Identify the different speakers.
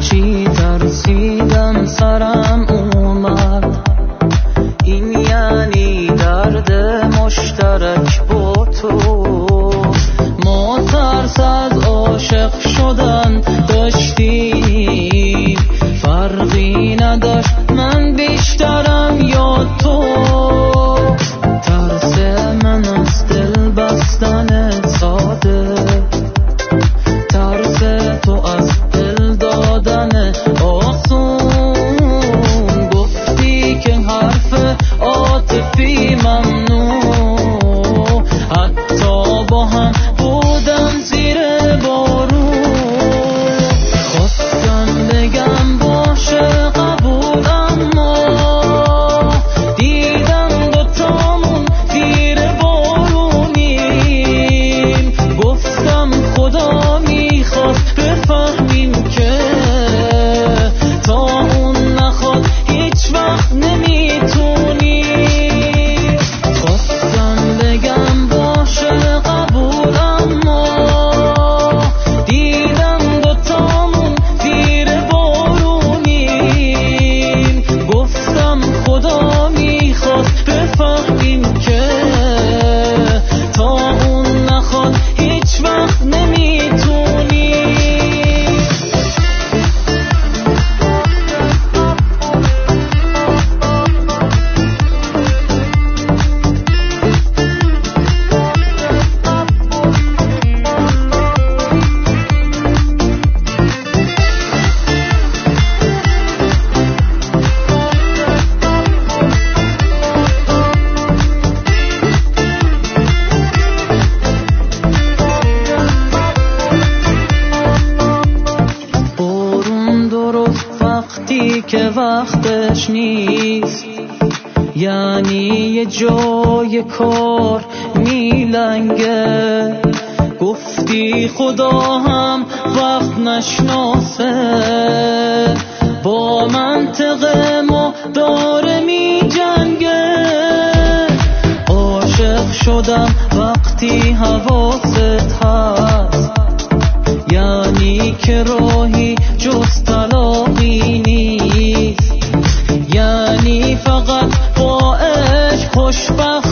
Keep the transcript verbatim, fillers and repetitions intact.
Speaker 1: هرچی ترسیدم سرم اومد. این یعنی درد مشترک با تو. ما ترس از عاشق شدن داشتیم، فرقی نداشت من بیشترم یا تو. ترس من از دل بستن ساده، ترس تو از دل دادن آسون. گفتی که حرف عاطفی ممنوع، حتی با هم بودم زیر بارون. خواستم بگم باشه قبول، اما دیدم دوتامون زیر بارونیم. گفتم خدا میخواست بفهمیم که تا اون نخواد هیچ وقت نمیتونی. خواستم بگم باشه قبول، اما دیدم دوتامون زیر بارونیم. گفتم خدا میخواست بفهمیم که تا اون نخواد هیچ وقت نمیتونی. بارون درست وقتی که وقتش نیست، یعنی یه جای کار میلنگه. گفتی خدا هم وقت نشناسه، با منطق ما داره می جنگه. عاشق شدم وقتی حواست هست، یعنی که راهی جز طلاقی نیست. یعنی فقط با عشق خوشبخت